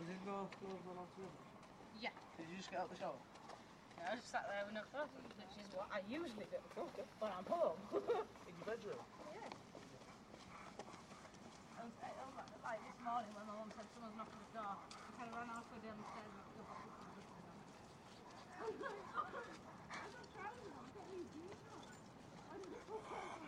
did go run off together? Yeah. Did you just get out the shower? Yeah, I just sat there with no clothes, which is what I usually do when I'm home. In your bedroom? Yeah. Like this morning when my mum said someone's knocking the door, I kind of ran halfway down the stairs and go back up and look at I'm like, oh, I'm not trying to, I'm getting these jeans on. I didn't